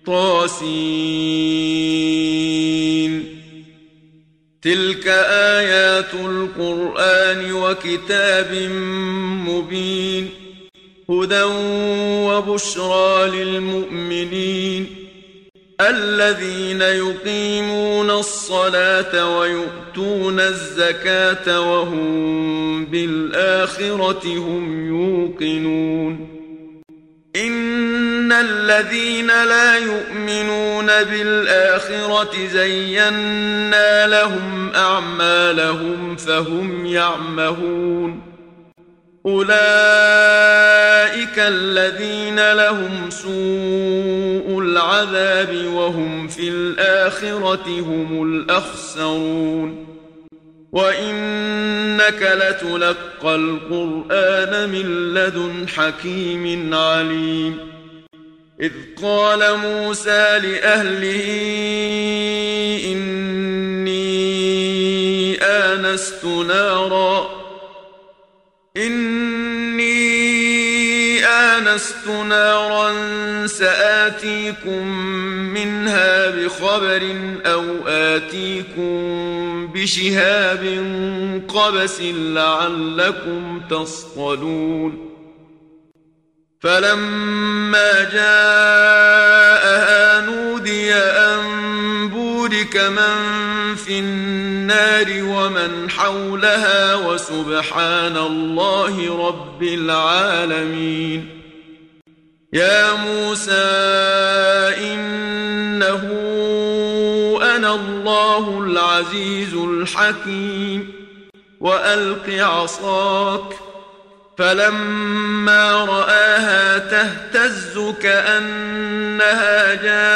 طاسين. تلك آيات القرآن وكتاب مبين، هدى وبشرى للمؤمنين الذين يقيمون الصلاة ويؤتون الزكاة وهم بالآخرة هم يوقنون. إن الذين لا يؤمنون بالآخرة زينا لهم أعمالهم فهم يعمهون. أولئك الذين لهم سوء العذاب وهم في الآخرة هم الأخسرون. وإنك لتلقى القرآن من لدن حكيم عليم. إذ قال موسى لأهله إني آنست نارا سآتيكم منها بخبر أو آتيكم بشهاب قبس لعلكم تصطلون. فلما جاءها نودي أن بورك من في النار ومن حولها وسبحان الله رب العالمين. يا موسى إنه أنا الله العزيز الحكيم وألق عصاك. فلما رآها تهتز كأنها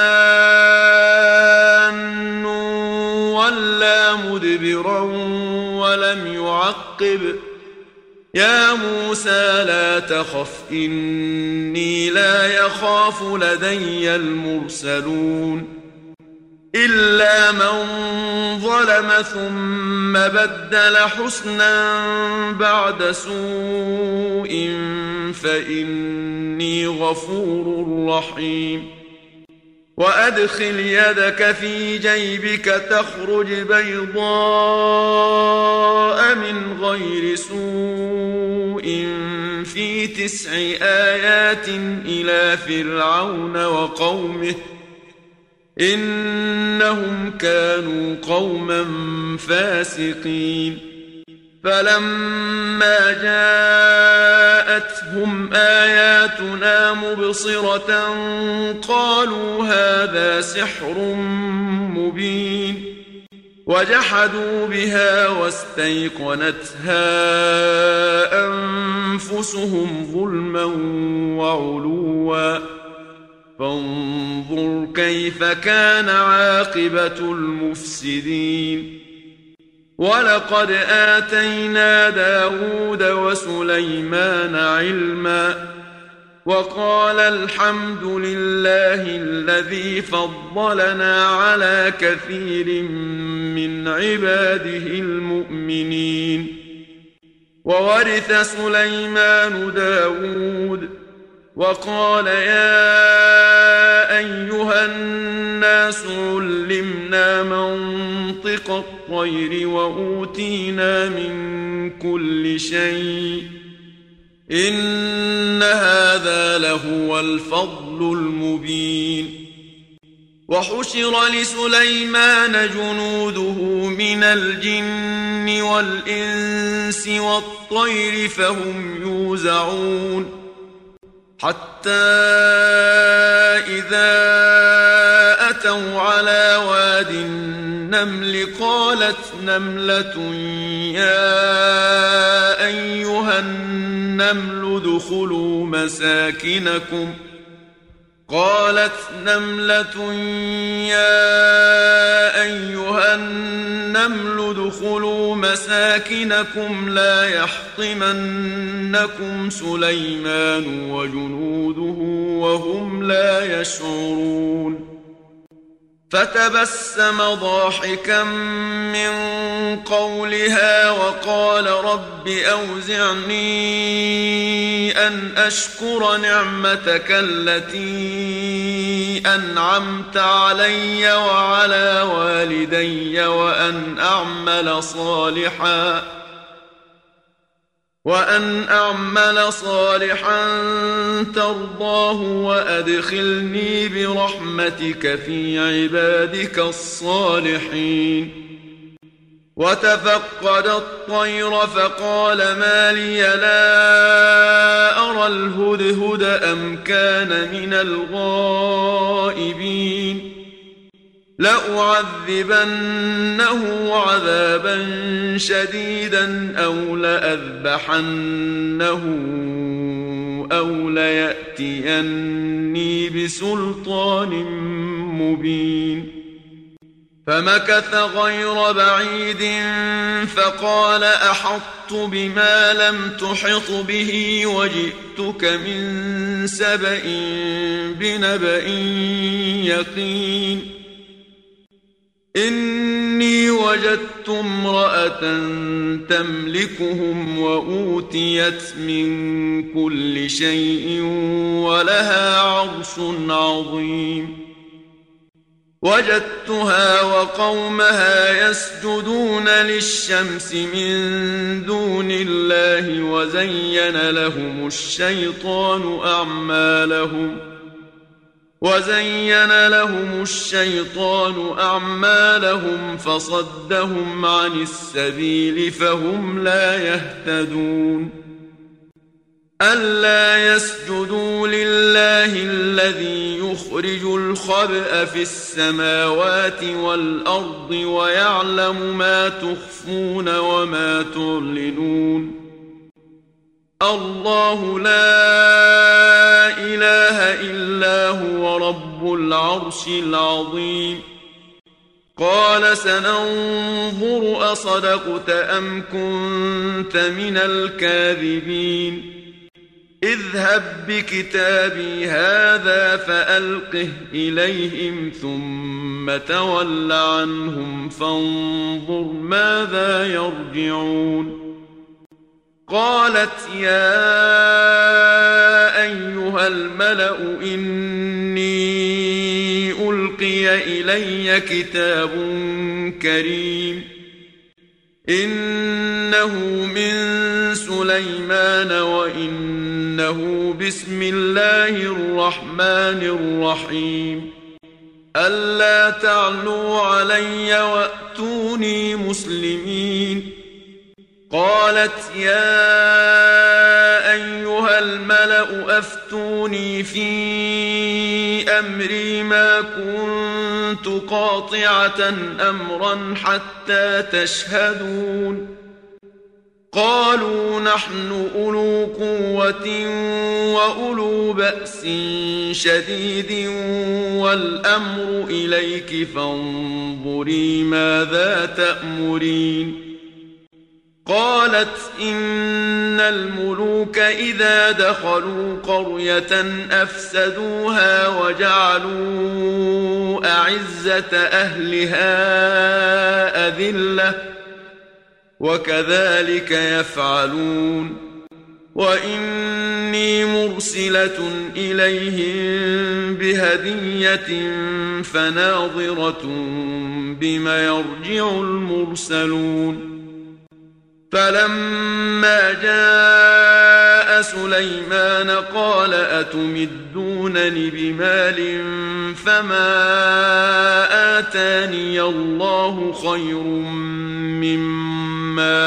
جان ولا مدبرا ولم يعقب. يا موسى لا تخف إني لا يخاف لدي المرسلون. إلا من ظلم ثم بدل حسنا بعد سوء فإني غفور رحيم. وأدخل يدك في جيبك تخرج بيضاء من غير سوء في 9 آيات إلى فرعون وقومه إنهم كانوا قوما فاسقين. فلما جاءتهم آياتنا مبصرة قالوا هذا سحر مبين. وجحدوا بها واستيقنتها أنفسهم ظلما وعلوا فانظر كيف كان عاقبة المفسدين. ولقد آتينا داود وسليمان علما وقال الحمد لله الذي فضلنا على كثير من عباده المؤمنين. وورث سليمان داود وقال يا أيها الناس علمنا منطق الطير وأوتينا من كل شيء إن هذا لهو الفضل المبين. وحشر لسليمان جنوده من الجن والإنس والطير فهم يوزعون. حتى إذا أتوا على واد النمل قالت نملة يا أيها النمل ادخلوا مساكنكم لا يحطمنكم سليمان وجنوده وهم لا يشعرون. فتبسم ضاحكا من قولها وقال رب أوزعني أن أشكر نعمتك التي أنعمت علي وعلى والدي وأن أعمل صالحا ترضاه وأدخلني برحمتك في عبادك الصالحين. وتفقد الطير فقال ما لي لا أرى الهدهد أم كان من الغائبين لأعذبنه عذابا شديدا أو لأذبحنه أو ليأتيني بسلطان مبين. فمكث غير بعيد فقال أحطت بما لم تحط به وجئتك من سبأ بنبأ يقين. إني وجدت امرأة تملكهم وأوتيت من كل شيء ولها عرش عظيم. وجدتها وقومها يسجدون للشمس من دون الله وزين لهم الشيطان أعمالهم فصدهم عن السبيل فهم لا يهتدون. ألا يسجدوا لله الذي يخرج الخبأ في السماوات والأرض ويعلم ما تخفون وما تعلنون. الله لا إله إلا هو رب العرش العظيم. قال سننظر أصدقت أم كنت من الكاذبين. اذهب بكتابي هذا فألقه إليهم ثم تول عنهم فانظر ماذا يرجعون. قالت يا أيها الملأ إني ألقي إلي كتاب كريم إنه من سليمان وإنه بسم الله الرحمن الرحيم. ألا تعلوا علي وأتوني مسلمين. قالت يا أيها الملأ أفتوني في أمري ما كنت قاطعة أمرا حتى تشهدون. قالوا نحن أولو قوة وأولو بأس شديد والأمر إليك فانظري ماذا تأمرين. قالت إن الملوك إذا دخلوا قرية أفسدوها وجعلوا أعزة أهلها أذلة وكذلك يفعلون. وإني مرسلة إليهم بهدية فناظرة بما يرجع المرسلون. فلما جاء سليمان قال أتمدونني بمال فما آتاني الله خير مما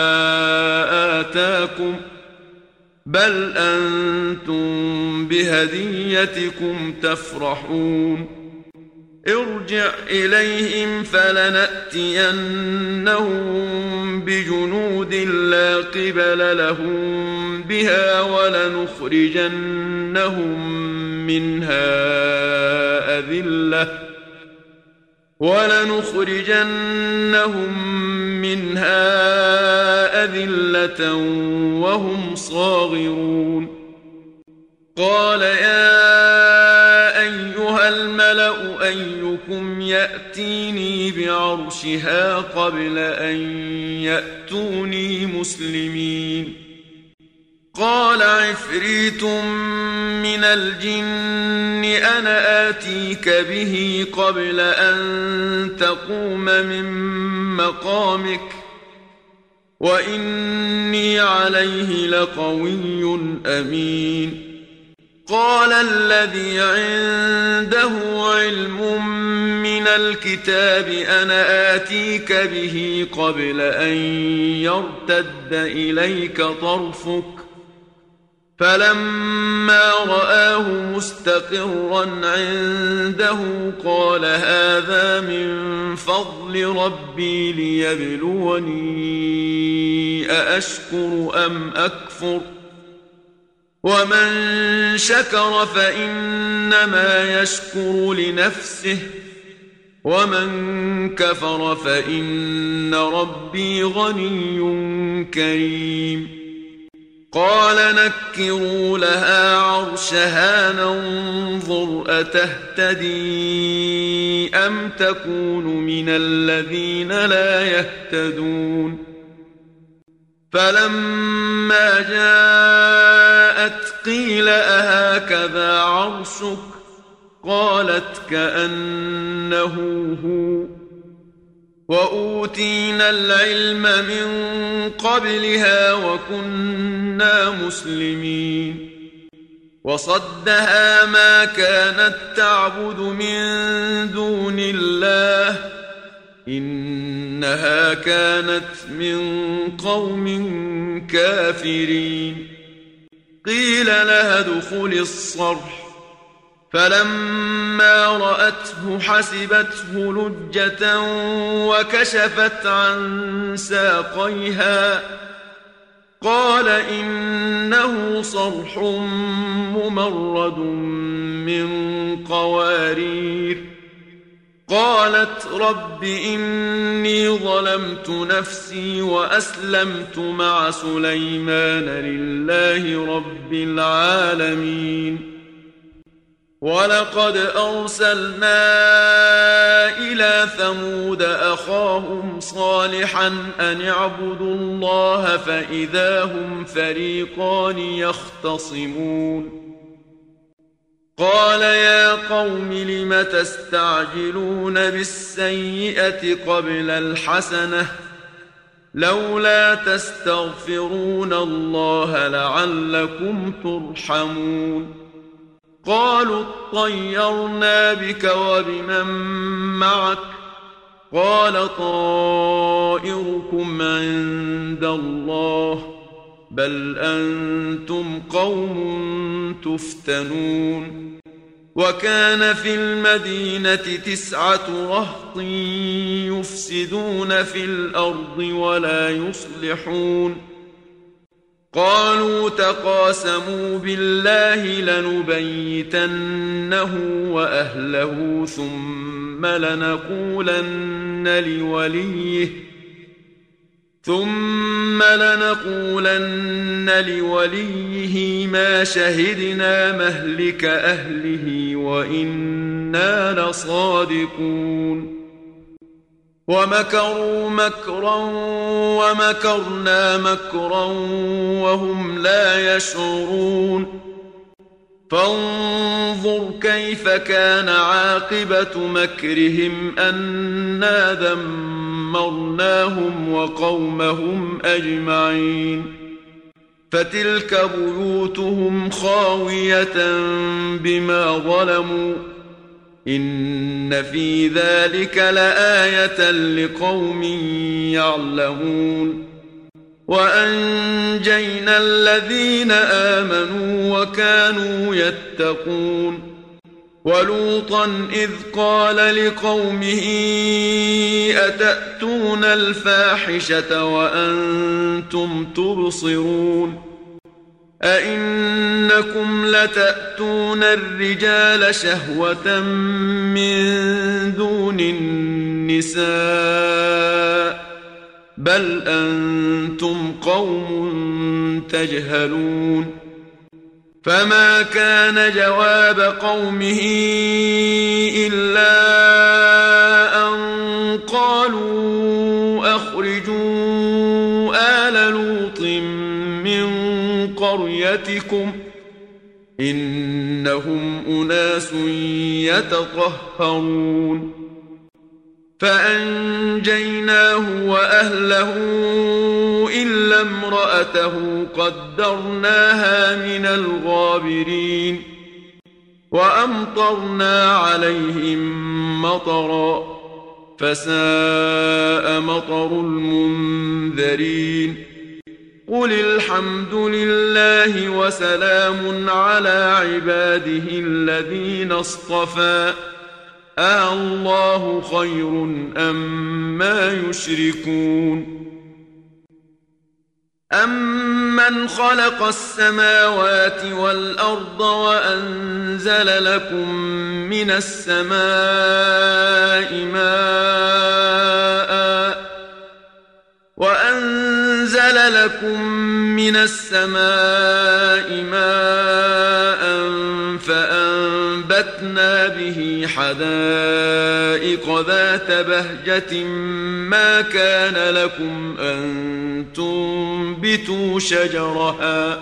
آتاكم بل أنتم بهديتكم تفرحون. ارجع إليهم فلنأتينهم بجنود لا قبل لهم بها ولنخرجنهم منها أذلة وهم صاغرون. قال يا أيها الملأ الملأ أيكم يأتيني بعرشها قبل أن يأتوني مسلمين قال عفريت من الجن أنا آتيك به قبل أن تقوم من مقامك وإني عليه لقوي أمين قال الذي عنده علم من الكتاب أنا آتيك به قبل أن يرتد إليك طرفك فلما رآه مستقرا عنده قال هذا من فضل ربي ليبلوني أأشكر أم أكفر ومن شكر فإنما يشكر لنفسه ومن كفر فإن ربي غني كريم قال نكروا لها عرشها ننظر أتهتدي أم تكون من الذين لا يهتدون فلما جاءت قيل أهكذا عرشك قالت كأنه هو وأوتينا العلم من قبلها وكنا مسلمين وصدها ما كانت تعبد من دون الله إنها كانت من قوم كافرين قيل لها ادخل الصرح فلما رأته حسبته لجة وكشفت عن ساقيها قال إنه صرح ممرد من قوارير قالت رب إني ظلمت نفسي وأسلمت مع سليمان لله رب العالمين ولقد أرسلنا إلى ثمود أخاهم صالحا أن اعبدوا الله فإذا هم فريقان يختصمون قال يا قوم لم تستعجلون بالسيئة قبل الحسنة لولا تستغفرون الله لعلكم ترحمون قالوا اطيرنا بك وبمن معك قال طائركم عند الله بل أنتم قوم تفتنون وكان في المدينة 9 رهط يفسدون في الأرض ولا يصلحون قالوا تقاسموا بالله لنبيتنه وأهله ثم لنقولن لوليه ما شهدنا مهلك أهله وإنا لصادقون ومكروا مكرا ومكرنا مكرا وهم لا يشعرون فانظر كيف كان عاقبة مكرهم أنا دمرناهم وقومهم أجمعين فتلك بيوتهم خاوية بما ظلموا إن في ذلك لآية لقوم يعلمون وأنجينا الذين آمنوا وكانوا يتقون ولوطا إذ قال لقومه أتأتون الفاحشة وأنتم تبصرون أئنكم لتأتون الرجال شهوة من دون النساء بل أنتم قوم تجهلون فما كان جواب قومه إلا أن قالوا أخرجوا آل لوط من قريتكم إنهم أناس يتطهرون فأنجيناه وأهله إلا امرأته قدرناها من الغابرين وأمطرنا عليهم مطرا فساء مطر المنذرين قل الحمد لله وسلام على عباده الذين اصطفى الله خير أما يشركون أمن خلق السماوات والأرض وأنزل لكم من السماء ماء فأنبتنا به حدائق ذات بهجة ما كان لكم أن تنبتوا شجرها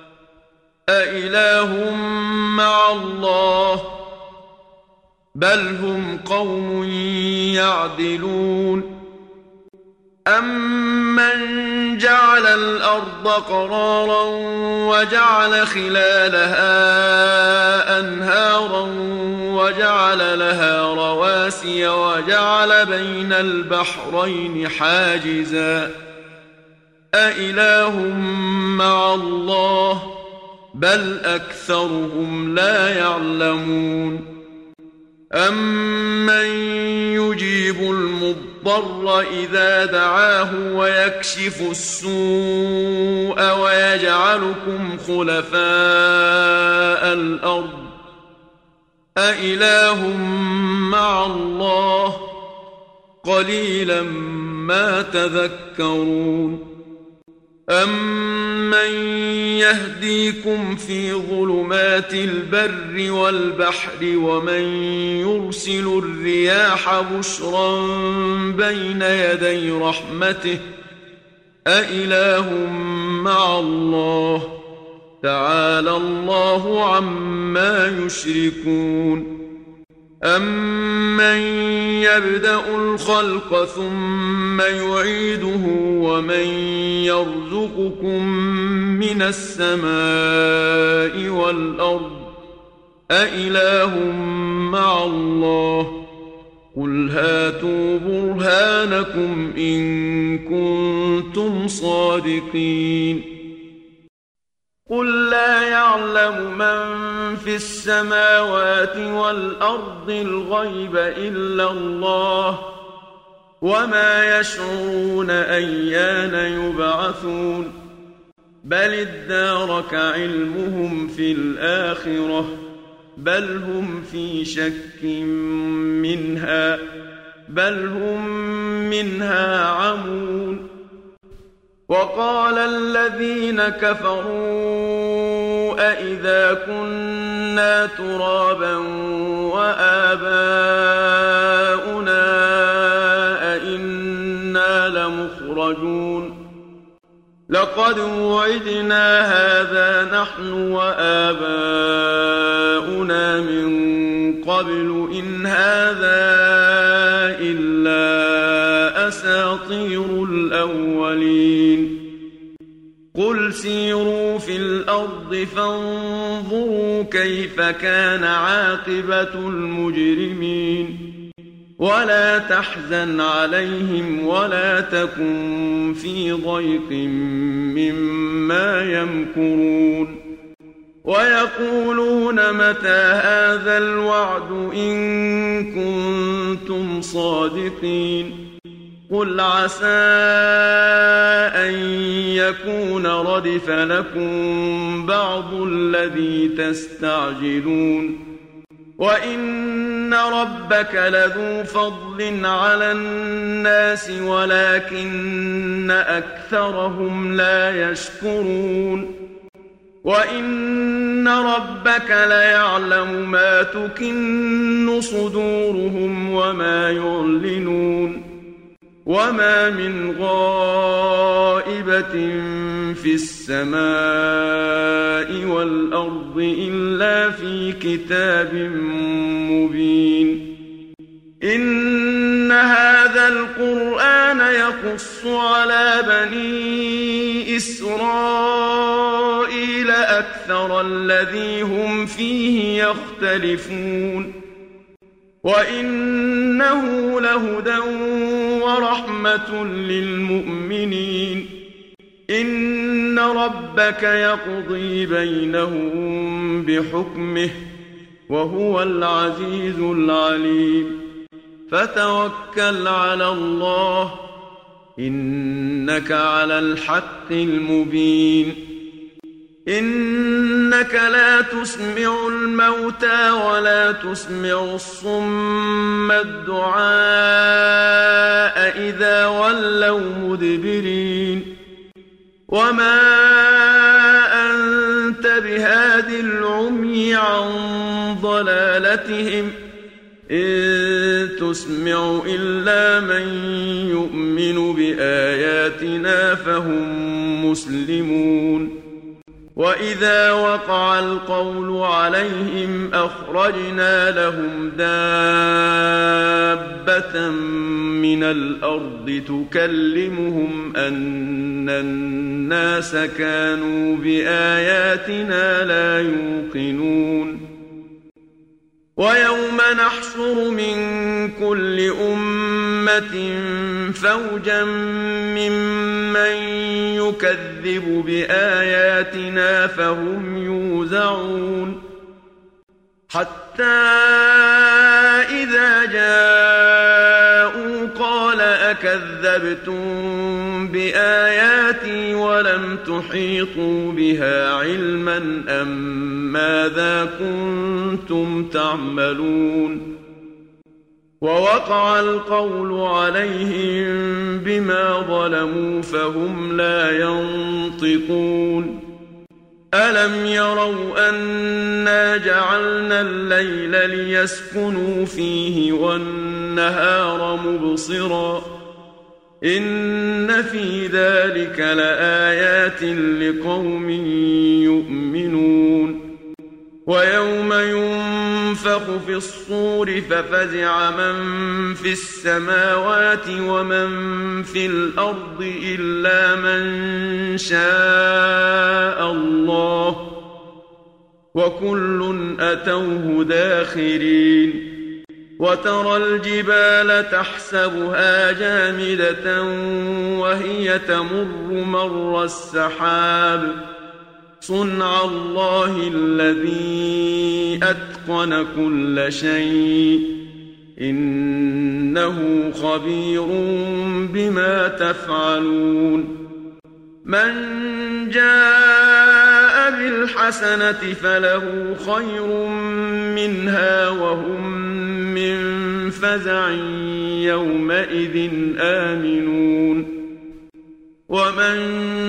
أإله مع الله بل هم قوم يعدلون أمن جعل الأرض قرارا وجعل خلالها أنهارا وجعل لها رواسي وجعل بين البحرين حاجزا أإله مع الله بل أكثرهم لا يعلمون أمن يجيب المضطر إذا دعاه ويكشف السوء ويجعلكم خلفاء الأرض أإله مع الله قليلا ما تذكرون أمن يهديكم في ظلمات البر والبحر ومن يرسل الرياح بشرا بين يدي رحمته أإله مع الله تعالى الله عما يشركون أمن يبدأ الخلق ثم يعيده ومن يرزقكم من السماء والأرض أإله مع الله قل هاتوا برهانكم إن كنتم صادقين قل لا يعلم من في السماوات والأرض الغيب إلا الله وما يشعرون أيان يبعثون بل ادارك علمهم في الآخرة بل هم في شك منها بل هم منها عمون وقال الذين كفروا أئذا كنا ترابا وآباؤنا أئنا لمخرجون لقد وعدنا هذا نحن وآباؤنا من قبل إن هذا إلا أساطير الأولين قل سيروا في الأرض فانظروا كيف كان عاقبة المجرمين ولا تحزن عليهم ولا تكن في ضيق مما يمكرون ويقولون متى هذا الوعد إن كنتم صادقين قل عسى أن يكون ردف لكم بعض الذي تستعجلون وإن ربك لذو فضل على الناس ولكن أكثرهم لا يشكرون وإن ربك ليعلم ما تكن صدورهم وما يعلنون وما من غائبة في السماء والأرض إلا في كتاب مبين إن هذا القرآن يقص على بني إسرائيل أكثر الذي هم فيه يختلفون وإنه لهدى ورحمة للمؤمنين إن ربك يقضي بينهم بحكمه وهو العزيز العليم فتوكل على الله إنك على الحق المبين إنك لا تسمع الموتى ولا تسمع الصم الدعاء إذا ولوا مدبرين وما أنت بهاد العمي عن ضلالتهم إن تسمع إلا من يؤمن بآياتنا فهم مسلمون وإذا وقع القول عليهم أخرجنا لهم دابة من الأرض تكلمهم أن الناس كانوا بآياتنا لا يوقنون ويوم نحشر من كل أمة فوجا ممن يكذب بآياتنا فهم يوزعون حتى إذا جاءوا قال أكذبتم بآياتي ولم تحيطوا بها علما أم ماذا كنتم تعملون ووقع القول عليهم بما ظلموا فهم لا ينطقون ألم يروا أنا جعلنا الليل ليسكنوا فيه والنهار مبصرا إن في ذلك لآيات لقوم يؤمنون ويوم ينفخ في الصور ففزع من في السماوات ومن في الأرض إلا من شاء الله وكل أتوه داخرين وترى الجبال تحسبها جامدة وهي تمر مر السحاب صنع الله الذي أتقن كل شيء إنه خبير بما تفعلون من جاء بالحسنة فله خير منها وهم من فزع يومئذ آمنون ومن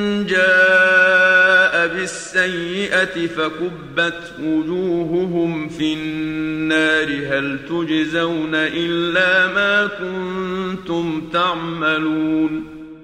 جاء بالسيئة فكبت وجوههم في النار هل تجزون إلا ما كنتم تعملون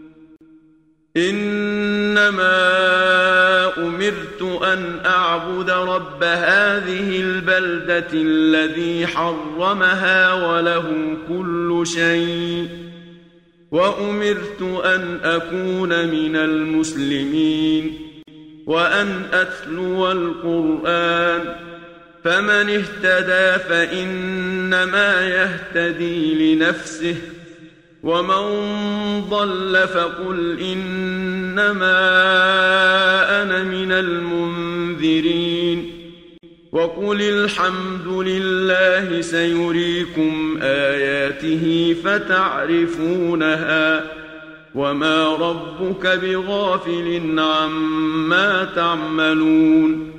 إنما أمرت أن أعبد رب هذه البلدة الذي حرمها وله كل شيء وأمرت أن أكون من المسلمين وأن أتلو القرآن فمن اهتدى فإنما يهتدي لنفسه ومن ضل فقل إنما أنا من المنذرين وقل الحمد لله سيريكم آياته فتعرفونها وما ربك بغافل عما تعملون